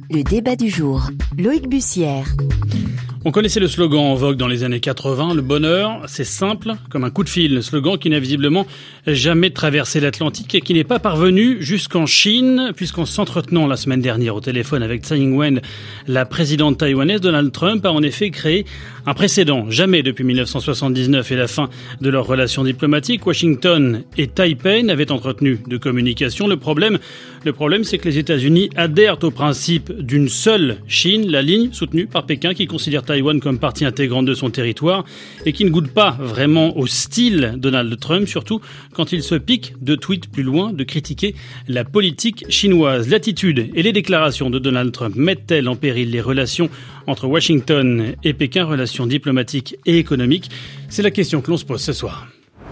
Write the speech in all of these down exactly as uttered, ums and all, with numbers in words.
Le débat du jour. Loïc Bussière. On connaissait le slogan en vogue dans les années quatre-vingts, le bonheur, c'est simple comme un coup de fil. Le slogan qui n'a visiblement jamais traversé l'Atlantique et qui n'est pas parvenu jusqu'en Chine, puisqu'en s'entretenant la semaine dernière au téléphone avec Tsai Ing-wen, la présidente taïwanaise, Donald Trump a en effet créé un précédent. Jamais depuis dix-neuf cent soixante-dix-neuf et la fin de leurs relations diplomatiques, Washington et Taipei n'avaient entretenu de communication. Le problème, le problème, c'est que les États-Unis adhèrent au principe d'une seule Chine, la ligne soutenue par Pékin qui considère Taïwan comme partie intégrante de son territoire et qui ne goûte pas vraiment au style Donald Trump, surtout quand il se pique de tweets plus loin de critiquer la politique chinoise. L'attitude et les déclarations de Donald Trump mettent-elles en péril les relations entre Washington et Pékin, relations diplomatiques et économiques? C'est la question que l'on se pose ce soir.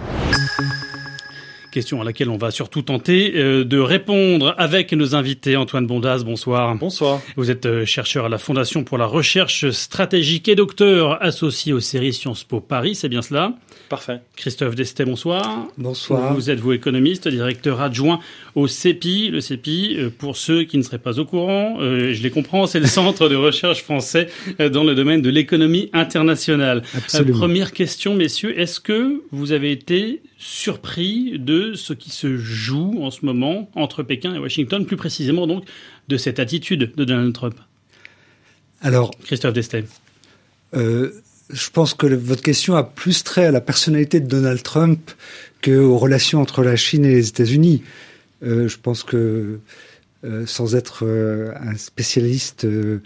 Question à laquelle on va surtout tenter euh, de répondre avec nos invités. Antoine Bondas, bonsoir. Bonsoir. Vous êtes euh, chercheur à la Fondation pour la recherche stratégique et docteur associé aux séries Sciences Po Paris, c'est bien cela? Parfait. Christophe Destet, bonsoir. Bonsoir. Vous êtes, vous, économiste, directeur adjoint au CEPI. Le CEPI, euh, pour ceux qui ne seraient pas au courant, euh, je les comprends, c'est le Centre de recherche français euh, dans le domaine de l'économie internationale. Absolument. Euh, première question, messieurs, est-ce que vous avez été surpris de ce qui se joue en ce moment entre Pékin et Washington, plus précisément donc de cette attitude de Donald Trump? Alors, Christophe Destet. Euh, je pense que le, votre question a plus trait à la personnalité de Donald Trump qu'aux relations entre la Chine et les États-Unis. Euh, je pense que, euh, sans être euh, un spécialiste euh,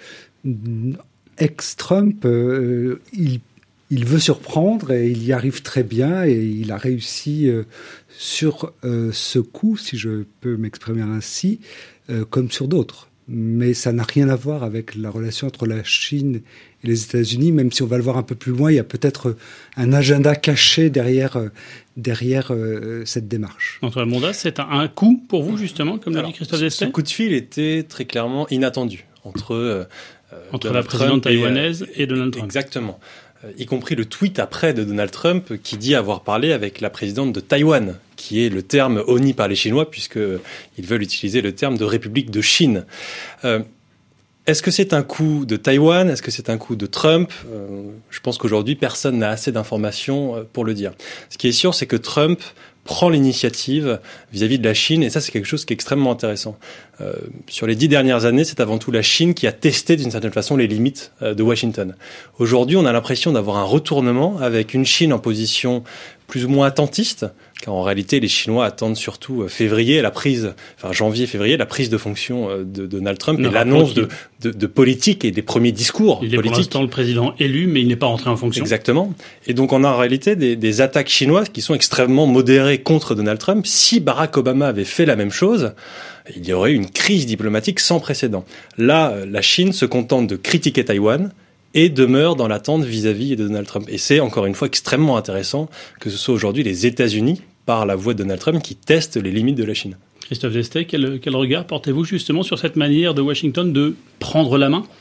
ex-Trump, euh, il Il veut surprendre et il y arrive très bien et il a réussi euh, sur euh, ce coup, si je peux m'exprimer ainsi, euh, comme sur d'autres. Mais ça n'a rien à voir avec la relation entre la Chine et les États-Unis, même si on va le voir un peu plus loin, il y a peut-être un agenda caché derrière, euh, derrière euh, cette démarche. Antoine Bondas, c'est un, un coup pour vous justement, comme l'a dit Christophe Destet? Ce coup de fil était très clairement inattendu entre, euh, entre Donald la présidente Trump et, taïwanaise et Donald Trump. Exactement. Y compris le tweet après de Donald Trump qui dit avoir parlé avec la présidente de Taïwan, qui est le terme honni par les Chinois puisqu'ils veulent utiliser le terme de République de Chine. Euh, est-ce que c'est un coup de Taïwan? Est-ce que c'est un coup de Trump? euh, Je pense qu'aujourd'hui, personne n'a assez d'informations pour le dire. Ce qui est sûr, c'est que Trump prend l'initiative vis-à-vis de la Chine, et ça, c'est quelque chose qui est extrêmement intéressant. Euh, sur les dix dernières années, c'est avant tout la Chine qui a testé d'une certaine façon les limites euh, de Washington. Aujourd'hui, on a l'impression d'avoir un retournement avec une Chine en position plus ou moins attentiste, car en réalité, les Chinois attendent surtout février, la prise, enfin janvier-février, la prise de fonction de Donald Trump non, et l'annonce de, de, de politique et des premiers discours il est politiques. Pour l'instant le président élu, mais il n'est pas entré en fonction. Exactement. Et donc on a en réalité des, des attaques chinoises qui sont extrêmement modérées contre Donald Trump. Si Barack Obama avait fait la même chose, il y aurait eu une crise diplomatique sans précédent. Là, la Chine se contente de critiquer Taïwan et demeure dans l'attente vis-à-vis de Donald Trump. Et c'est encore une fois extrêmement intéressant que ce soit aujourd'hui les États-Unis, par la voix de Donald Trump, qui testent les limites de la Chine. Christophe Destet, quel, quel regard portez-vous justement sur cette manière de Washington de prendre la main?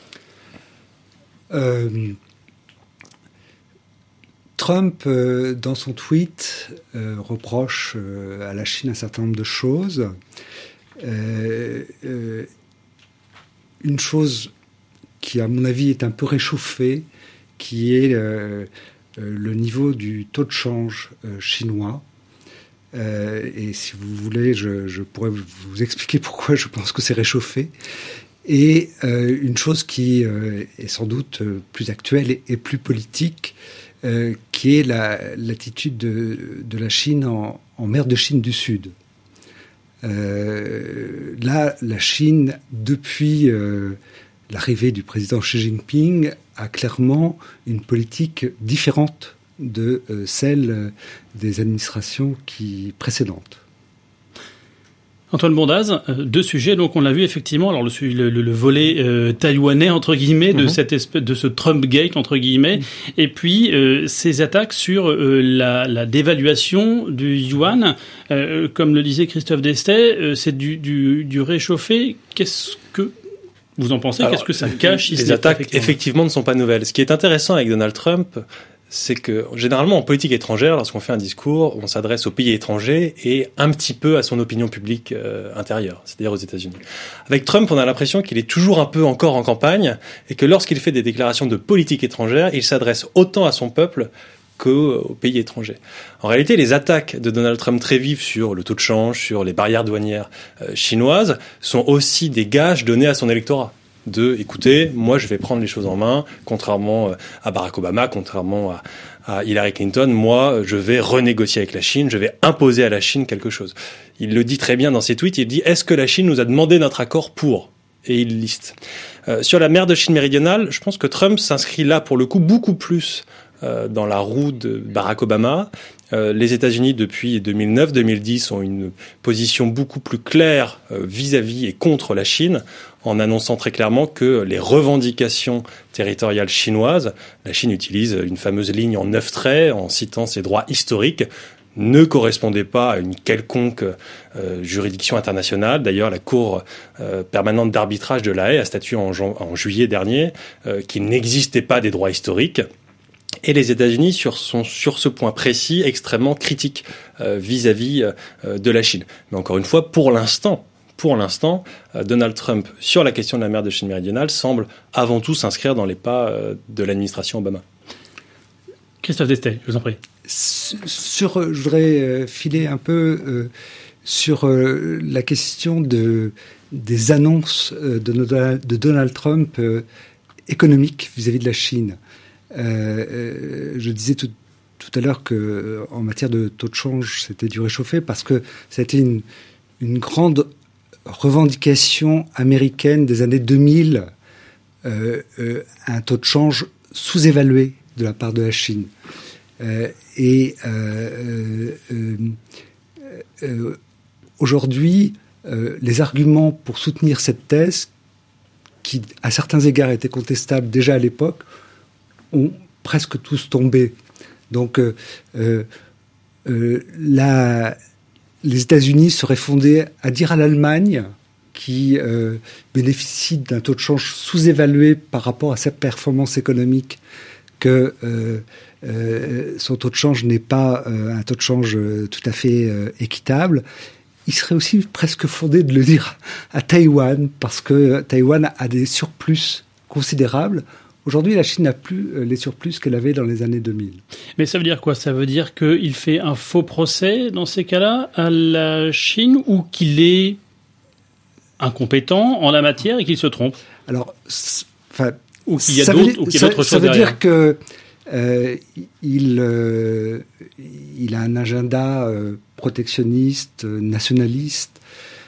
euh, Trump, euh, dans son tweet, euh, reproche euh, à la Chine un certain nombre de choses. Euh, euh, une chose qui, à mon avis, est un peu réchauffée, qui est euh, euh, le niveau du taux de change euh, chinois. Euh, et si vous voulez, je, je pourrais vous expliquer pourquoi je pense que c'est réchauffé. Et euh, une chose qui euh, est sans doute euh, plus actuelle et, et plus politique, euh, qui est la, l'attitude de, de la Chine en, en mer de Chine du Sud. Euh, là, la Chine, depuis euh, l'arrivée du président Xi Jinping, a clairement une politique différente de euh, celle euh, des administrations qui, précédentes. Antoine Bondas, euh, deux sujets, donc on l'a vu effectivement, alors le, le, le volet euh, taïwanais entre guillemets de mm-hmm. cette espèce de ce Trump Gate entre guillemets, mm-hmm. et puis euh, ces attaques sur euh, la, la dévaluation du yuan, euh, comme le disait Christophe Destet, euh, c'est du, du, du réchauffé. Qu'est-ce que vous en pensez? Alors, qu'est-ce que ça cache? Les attaques effectivement ne sont pas nouvelles. Ce qui est intéressant avec Donald Trump, c'est que généralement en politique étrangère, lorsqu'on fait un discours, on s'adresse aux pays étrangers et un petit peu à son opinion publique euh, intérieure, c'est-à-dire aux États-Unis. Avec Trump, on a l'impression qu'il est toujours un peu encore en campagne et que lorsqu'il fait des déclarations de politique étrangère, il s'adresse autant à son peuple qu'aux pays étrangers. En réalité, les attaques de Donald Trump très vives sur le taux de change, sur les barrières douanières euh, chinoises, sont aussi des gages donnés à son électorat. De, écoutez, moi je vais prendre les choses en main, contrairement à Barack Obama, contrairement à, à Hillary Clinton, moi je vais renégocier avec la Chine, je vais imposer à la Chine quelque chose. Il le dit très bien dans ses tweets, il dit « Est-ce que la Chine nous a demandé notre accord pour ?» Et il liste. Euh, sur la mer de Chine méridionale, je pense que Trump s'inscrit là pour le coup beaucoup plus euh, dans la roue de Barack Obama. Euh, les États-Unis, depuis deux mille neuf deux mille dix, ont une position beaucoup plus claire euh, vis-à-vis et contre la Chine, en annonçant très clairement que les revendications territoriales chinoises, la Chine utilise une fameuse ligne en neuf traits, en citant ses droits historiques, ne correspondaient pas à une quelconque euh, juridiction internationale. D'ailleurs, la Cour euh, permanente d'arbitrage de La Haye a statué en, ju- en juillet dernier euh, qu'il n'existait pas des droits historiques. Et les États-Unis sur, sont sur ce point précis extrêmement critiques euh, vis-à-vis euh, de la Chine. Mais encore une fois, pour l'instant, pour l'instant, euh, Donald Trump, sur la question de la mer de Chine méridionale, semble avant tout s'inscrire dans les pas euh, de l'administration Obama. Christophe Destet, je vous en prie. Sur, je voudrais filer un peu euh, sur euh, la question de, des annonces de, de Donald Trump euh, économiques vis-à-vis de la Chine. Euh, euh, je disais tout, tout à l'heure que euh, en matière de taux de change, c'était du réchauffé parce que ça a été une, une grande revendication américaine des années deux mille, euh, euh, un taux de change sous-évalué de la part de la Chine. Euh, et euh, euh, euh, aujourd'hui, euh, les arguments pour soutenir cette thèse, qui à certains égards étaient contestables déjà à l'époque, ont presque tous tombé. Donc, euh, euh, euh, la, les États-Unis seraient fondés à dire à l'Allemagne, qui euh, bénéficie d'un taux de change sous-évalué par rapport à sa performance économique, que euh, euh, son taux de change n'est pas euh, un taux de change euh, tout à fait euh, équitable. Il serait aussi presque fondé de le dire à Taïwan, parce que Taïwan a des surplus considérables. Aujourd'hui, la Chine n'a plus les surplus qu'elle avait dans les années deux mille. Mais ça veut dire quoi? Ça veut dire qu'il fait un faux procès, dans ces cas-là, à la Chine, ou qu'il est incompétent en la matière et qu'il se trompe? Alors, enfin, ou qu'il y a d'autres, dire, ou qu'il y a d'autres choses ça veut derrière. dire que euh, il, euh, il a un agenda euh, protectionniste, nationaliste,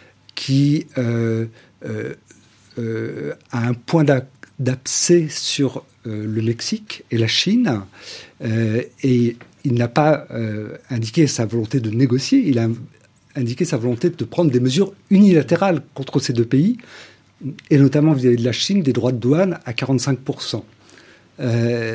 qui euh, euh, euh, a un point d'abcès sur euh, le Mexique et la Chine, euh, et il n'a pas euh, indiqué sa volonté de négocier, il a indiqué sa volonté de prendre des mesures unilatérales contre ces deux pays, et notamment vis-à-vis de la Chine, des droits de douane à quarante-cinq pour cent. Euh,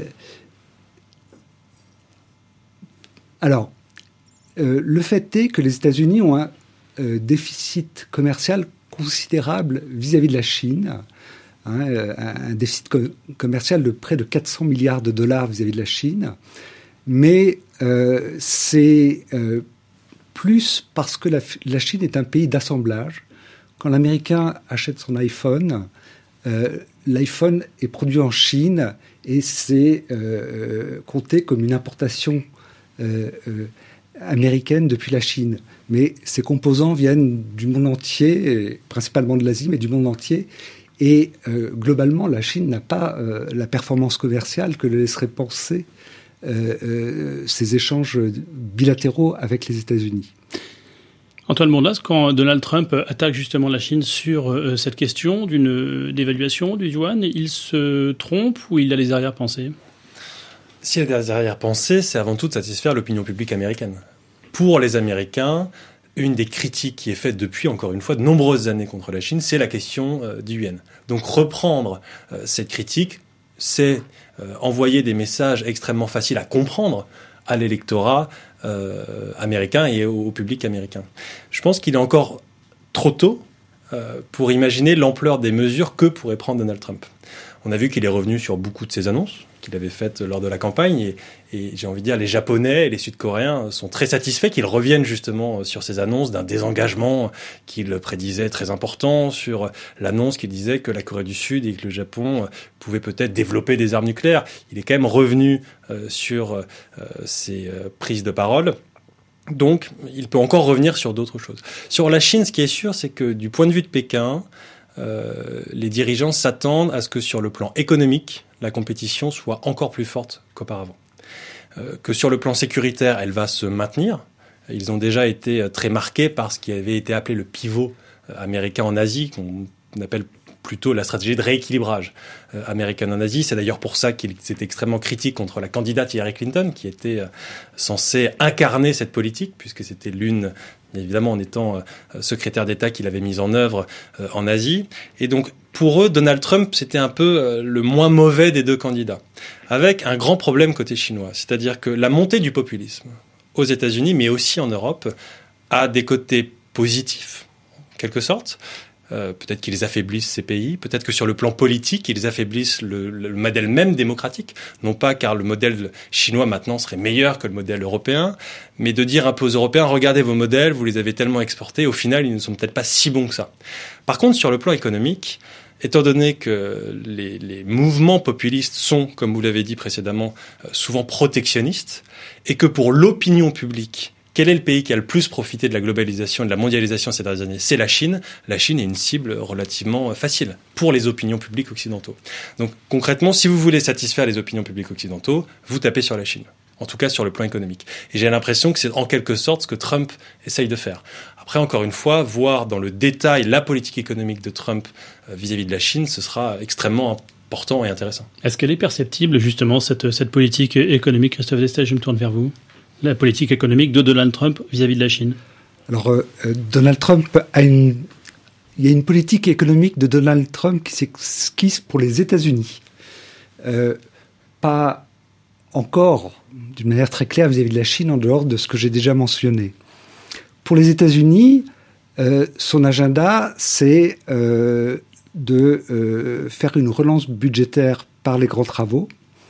alors, euh, le fait est que les États-Unis ont un euh, déficit commercial considérable vis-à-vis de la Chine, hein, euh, un déficit co- commercial de près de quatre cents milliards de dollars vis-à-vis de la Chine, mais euh, c'est euh, plus parce que la, la Chine est un pays d'assemblage. Quand l'Américain achète son iPhone, euh, l'iPhone est produit en Chine et c'est euh, compté comme une importation euh, euh, américaine depuis la Chine. Mais ces composants viennent du monde entier, principalement de l'Asie, mais du monde entier. Et euh, globalement, la Chine n'a pas euh, la performance commerciale que le laisserait penser euh, euh, ces échanges bilatéraux avec les États-Unis. Antoine Bondas, quand Donald Trump attaque justement la Chine sur euh, cette question d'une euh, dévaluation du yuan, il se trompe ou il a les arrière-pensées? Si il y a des arrière-pensées, c'est avant tout de satisfaire l'opinion publique américaine. Pour les Américains, une des critiques qui est faite depuis, encore une fois, de nombreuses années contre la Chine, c'est la question euh, du yuan. Donc reprendre euh, cette critique, c'est euh, envoyer des messages extrêmement faciles à comprendre à l'électorat euh, américain et au, au public américain. Je pense qu'il est encore trop tôt euh, pour imaginer l'ampleur des mesures que pourrait prendre Donald Trump. On a vu qu'il est revenu sur beaucoup de ses annonces qu'il avait faites lors de la campagne et, et j'ai envie de dire les Japonais et les Sud-Coréens sont très satisfaits qu'il revienne justement sur ces annonces d'un désengagement qu'il prédisait très important, sur l'annonce qu'il disait que la Corée du Sud et que le Japon pouvaient peut-être développer des armes nucléaires. Il est quand même revenu euh, sur euh, ses euh, prises de parole. Donc, il peut encore revenir sur d'autres choses. Sur la Chine, ce qui est sûr, c'est que du point de vue de Pékin, euh, les dirigeants s'attendent à ce que sur le plan économique, la compétition soit encore plus forte qu'auparavant. Euh, que sur le plan sécuritaire, elle va se maintenir. Ils ont déjà été très marqués par ce qui avait été appelé le pivot américain en Asie, qu'on appelle plutôt la stratégie de rééquilibrage euh, américaine en Asie. C'est d'ailleurs pour ça qu'ils étaient extrêmement critiques contre la candidate Hillary Clinton, qui était euh, censée incarner cette politique, puisque c'était l'une, évidemment en étant euh, secrétaire d'État, qu'il avait mise en œuvre euh, en Asie. Et donc, pour eux, Donald Trump, c'était un peu euh, le moins mauvais des deux candidats, avec un grand problème côté chinois. C'est-à-dire que la montée du populisme aux États-Unis, mais aussi en Europe, a des côtés positifs, en quelque sorte. Euh, peut-être qu'ils affaiblissent ces pays, peut-être que sur le plan politique, ils affaiblissent le, le modèle même démocratique, non pas car le modèle chinois maintenant serait meilleur que le modèle européen, mais de dire un peu aux Européens, regardez vos modèles, vous les avez tellement exportés, au final, ils ne sont peut-être pas si bons que ça. Par contre, sur le plan économique, étant donné que les, les mouvements populistes sont, comme vous l'avez dit précédemment, souvent protectionnistes, et que pour l'opinion publique, quel est le pays qui a le plus profité de la globalisation et de la mondialisation ces dernières années ? C'est la Chine. La Chine est une cible relativement facile pour les opinions publiques occidentaux. Donc concrètement, si vous voulez satisfaire les opinions publiques occidentaux, vous tapez sur la Chine, en tout cas sur le plan économique. Et j'ai l'impression que c'est en quelque sorte ce que Trump essaye de faire. Après, encore une fois, voir dans le détail la politique économique de Trump vis-à-vis de la Chine, ce sera extrêmement important et intéressant. Est-ce qu'elle est perceptible, justement, cette, cette politique économique ? Christophe Destet, je me tourne vers vous. La politique économique de Donald Trump vis-à-vis de la Chine. Alors, euh, Donald Trump a une... Il y a une politique économique de Donald Trump qui s'esquisse pour les États-Unis. Euh, pas encore, d'une manière très claire, vis-à-vis de la Chine, en dehors de ce que j'ai déjà mentionné. Pour les États-Unis, euh, son agenda, c'est euh, de euh, faire une relance budgétaire par les grands travaux,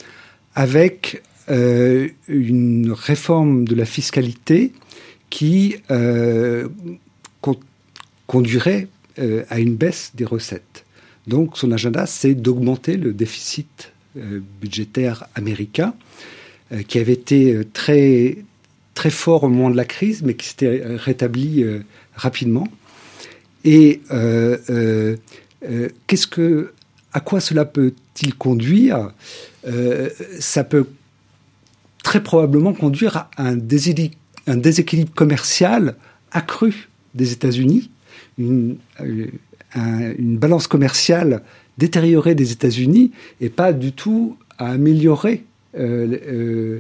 avec Euh, une réforme de la fiscalité qui euh, con- conduirait euh, à une baisse des recettes. Donc son agenda, c'est d'augmenter le déficit euh, budgétaire américain, euh, qui avait été très, très fort au moment de la crise, mais qui s'était rétabli euh, rapidement. Et euh, euh, euh, qu'est-ce que, à quoi cela peut-il conduire ? euh, Ça peut très probablement conduire à un, déséquilibre, un déséquilibre commercial accru des États-Unis, une, euh, un, une balance commerciale détériorée des États-Unis et pas du tout à améliorer euh, euh,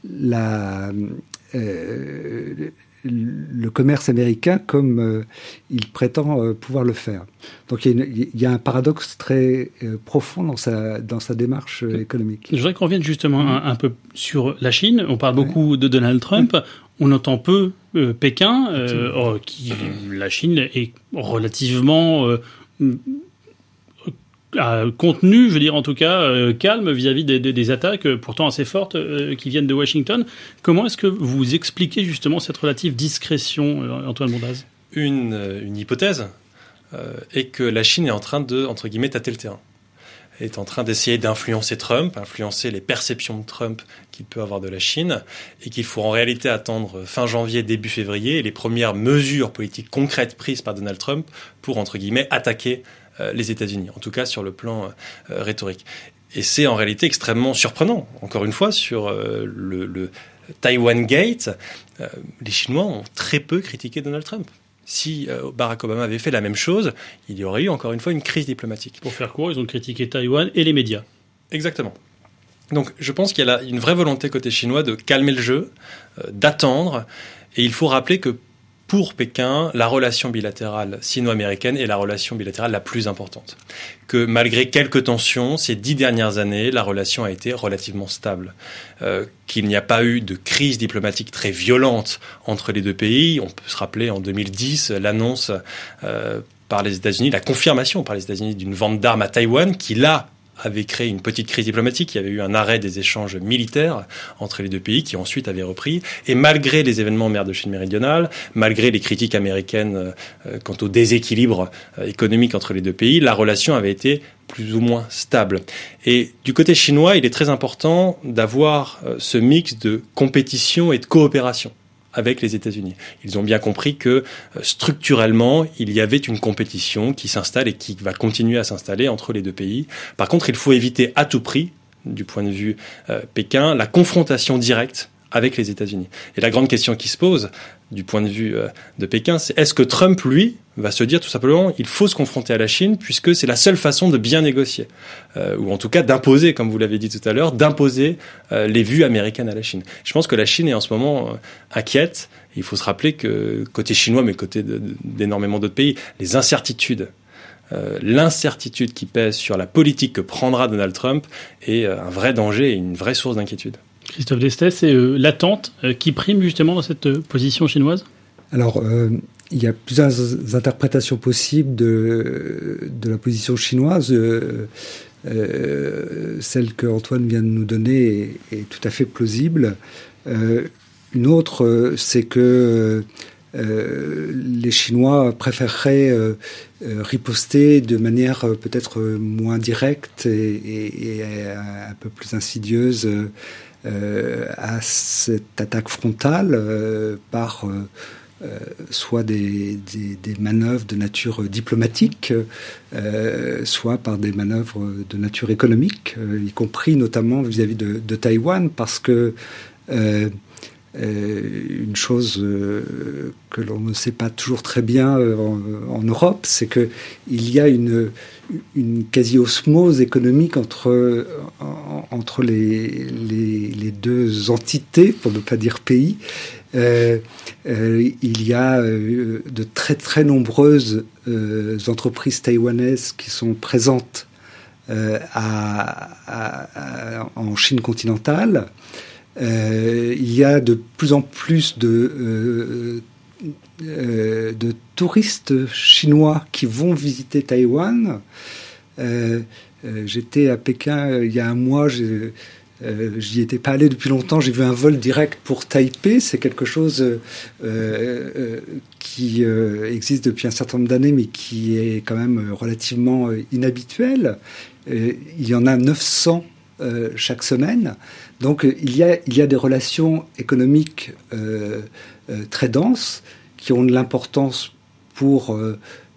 la, euh, le commerce américain comme euh, il prétend euh, pouvoir le faire. Donc il y a, une, il y a un paradoxe très euh, profond dans sa, dans sa démarche euh, économique. Je voudrais qu'on revienne justement un, un peu sur la Chine. On parle beaucoup oui. de Donald Trump. Oui. On entend peu euh, Pékin, euh, oh, qui la Chine est relativement euh, euh, contenu, je veux dire en tout cas euh, calme vis-à-vis des, des, des attaques euh, pourtant assez fortes euh, qui viennent de Washington. Comment est-ce que vous expliquez justement cette relative discrétion, euh, Antoine Mondaz ? Une, une hypothèse euh, est que la Chine est en train de, entre guillemets, tâter le terrain. Elle est en train d'essayer d'influencer Trump, influencer les perceptions de Trump qu'il peut avoir de la Chine, et qu'il faut en réalité attendre fin janvier, début février, et les premières mesures politiques concrètes prises par Donald Trump pour, entre guillemets, attaquer les États-Unis, en tout cas sur le plan euh, rhétorique. Et c'est en réalité extrêmement surprenant. Encore une fois, sur euh, le, le Taiwan Gate, euh, les Chinois ont très peu critiqué Donald Trump. Si euh, Barack Obama avait fait la même chose, il y aurait eu encore une fois une crise diplomatique. Pour faire court, ils ont critiqué Taïwan et les médias. Exactement. Donc je pense qu'il y a là une vraie volonté côté chinois de calmer le jeu, euh, d'attendre, et il faut rappeler que pour Pékin, la relation bilatérale sino-américaine est la relation bilatérale la plus importante. Que malgré quelques tensions, ces dix dernières années, la relation a été relativement stable. Euh, qu'il n'y a pas eu de crise diplomatique très violente entre les deux pays. On peut se rappeler en deux mille dix l'annonce euh, par les États-Unis, la confirmation par les États-Unis d'une vente d'armes à Taïwan, qui là avait créé une petite crise diplomatique. Il y avait eu un arrêt des échanges militaires entre les deux pays qui ensuite avaient repris. Et malgré les événements en mer de Chine méridionale, malgré les critiques américaines euh, quant au déséquilibre euh, économique entre les deux pays, la relation avait été plus ou moins stable. Et du côté chinois, il est très important d'avoir euh, ce mix de compétition et de coopération avec les États-Unis. Ils ont bien compris que euh, structurellement, il y avait une compétition qui s'installe et qui va continuer à s'installer entre les deux pays. Par contre, il faut éviter à tout prix, du point de vue euh, Pékin, la confrontation directe avec les États-Unis. Et la grande question qui se pose, du point de vue euh, de Pékin, c'est est-ce que Trump, lui, va se dire tout simplement il faut se confronter à la Chine puisque c'est la seule façon de bien négocier, euh, ou en tout cas d'imposer, comme vous l'avez dit tout à l'heure, d'imposer euh, les vues américaines à la Chine. Je pense que la Chine est en ce moment euh, inquiète. Il faut se rappeler que côté chinois, mais côté de, de, d'énormément d'autres pays, les incertitudes, euh, l'incertitude qui pèse sur la politique que prendra Donald Trump est euh, un vrai danger et une vraie source d'inquiétude. Christophe Destet, c'est euh, l'attente euh, qui prime justement dans cette euh, position chinoise ? Alors, euh, il y a plusieurs interprétations possibles de, de la position chinoise. Euh, euh, celle que Antoine vient de nous donner est, est tout à fait plausible. Euh, une autre, c'est que euh, les Chinois préféreraient euh, riposter de manière euh, peut-être moins directe et, et, et un peu plus insidieuse euh, à cette attaque frontale euh, par... Euh, Euh, soit des, des, des manœuvres de nature diplomatique, euh, soit par des manœuvres de nature économique, euh, y compris notamment vis-à-vis de, de Taïwan, parce que euh, euh, une chose euh, que l'on ne sait pas toujours très bien euh, en, en Europe, c'est que il y a une, une quasi-osmose économique entre, en, entre les, les, les deux entités, pour ne pas dire pays. Euh, euh, il y a euh, de très très nombreuses euh, entreprises taïwanaises qui sont présentes euh, à, à, à, en Chine continentale. Euh, il y a de plus en plus de, euh, euh, de touristes chinois qui vont visiter Taïwan. Euh, euh, j'étais à Pékin euh, il y a un mois. J'ai, Euh, j'y étais pas allé depuis longtemps. J'ai vu un vol direct pour Taipei. C'est quelque chose euh, euh, qui euh, existe depuis un certain nombre d'années, mais qui est quand même relativement euh, inhabituel. Euh, il y en a neuf cents euh, chaque semaine. Donc euh, il y a il y a des relations économiques euh, euh, très denses qui ont de l'importance pour euh,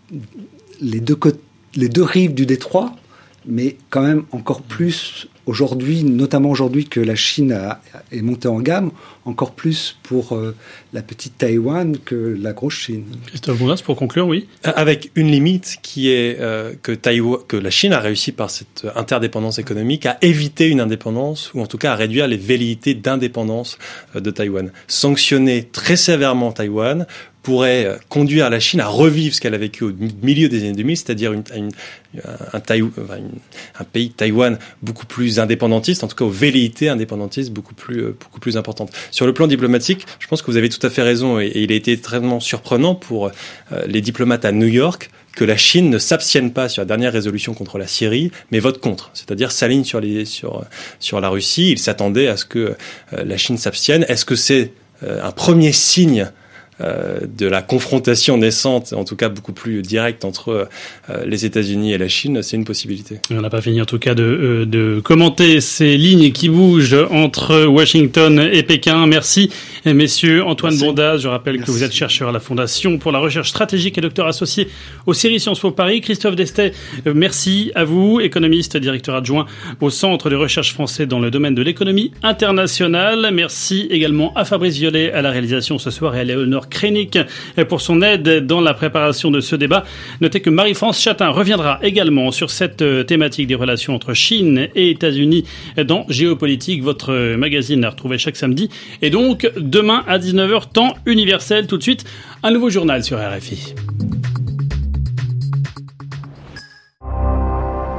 les deux côtés, les deux rives du détroit, mais quand même encore plus aujourd'hui, notamment aujourd'hui que la Chine a, est montée en gamme, encore plus pour euh, la petite Taïwan que la grosse Chine. Christophe Bourras, pour conclure, oui. Avec une limite qui est euh, que, Taïwan, que la Chine a réussi par cette interdépendance économique à éviter une indépendance, ou en tout cas à réduire les velléités d'indépendance euh, de Taïwan. Sanctionner très sévèrement Taïwan pourrait conduire la Chine à revivre ce qu'elle a vécu au milieu des années deux mille, c'est-à-dire une, une, un, Taï, un pays Taïwan beaucoup plus indépendantiste, en tout cas aux velléités indépendantistes beaucoup plus, beaucoup plus importantes. Sur le plan diplomatique, je pense que vous avez tout à fait raison, et, et il a été extrêmement surprenant pour euh, les diplomates à New York que la Chine ne s'abstienne pas sur la dernière résolution contre la Syrie, mais vote contre, c'est-à-dire s'aligne sur, les, sur, sur la Russie. Ils s'attendaient à ce que euh, la Chine s'abstienne. Est-ce que c'est euh, un premier signe Euh, de la confrontation naissante, en tout cas beaucoup plus directe entre euh, les États-Unis et la Chine? C'est une possibilité. Et on n'a pas fini en tout cas de, euh, de commenter ces lignes qui bougent entre Washington et Pékin. Merci messieurs. Antoine Merci. Bondas, je rappelle Merci. que vous êtes chercheur à la Fondation pour la recherche stratégique et docteur associé au C E R I Sciences Po Paris. Christophe Destet, euh, merci à vous, économiste, directeur adjoint au Centre de recherche français dans le domaine de l'économie internationale. Merci également à Fabrice Violet à la réalisation ce soir et à Léonore Crénic pour son aide dans la préparation de ce débat. Notez que Marie-France Chatin reviendra également sur cette thématique des relations entre Chine et États-Unis dans Géopolitique, votre magazine à retrouver chaque samedi. Et donc, demain à dix-neuf heures, temps universel. Tout de suite, un nouveau journal sur R F I.